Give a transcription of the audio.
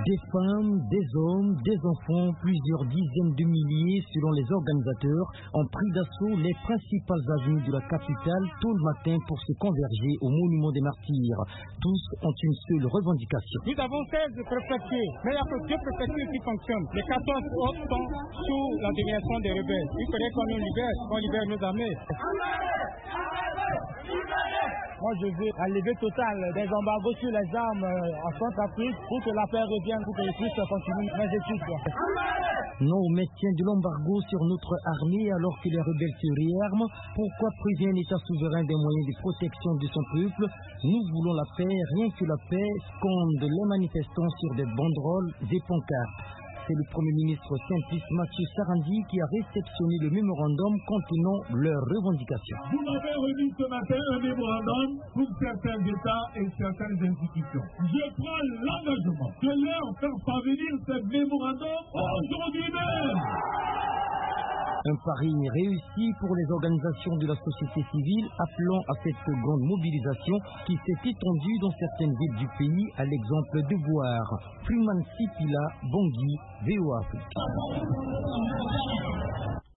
Des femmes, des hommes, des enfants, plusieurs dizaines de milliers selon les organisateurs, ont pris d'assaut les principales avenues de la capitale tôt le matin pour se converger au monument des martyrs. Tous ont une seule revendication. Nous avons 16 préfectures, mais il y a que 2 préfectures qui fonctionnent. Les 14 autres sont sous la domination des rebelles. Il faudrait qu'on nous libère, qu'on libère nos armées. Moi, je veux un levée totale des embargos sur les armes en Centrafrique pour que la paix revienne, pour que je puisse continuer mes études. Non au maintien de l'embargo sur notre armée alors que les rebelles se réarment. Pourquoi priver un État souverain des moyens de protection de son peuple? Nous voulons la paix, rien que la paix, scandent les manifestants sur des banderoles et pancartes. C'est le Premier ministre simpliste Mathieu Sarandi qui a réceptionné le mémorandum contenant leurs revendications. Vous m'avez remis ce matin un mémorandum pour certains États et certaines institutions. Je prends l'engagement de leur faire parvenir ce mémorandum aujourd'hui même. Un pari réussi pour les organisations de la société civile appelant à cette grande mobilisation qui s'est étendue dans certaines villes du pays à l'exemple de Boire. Freeman Sipila, Bangui, VOA Afrique.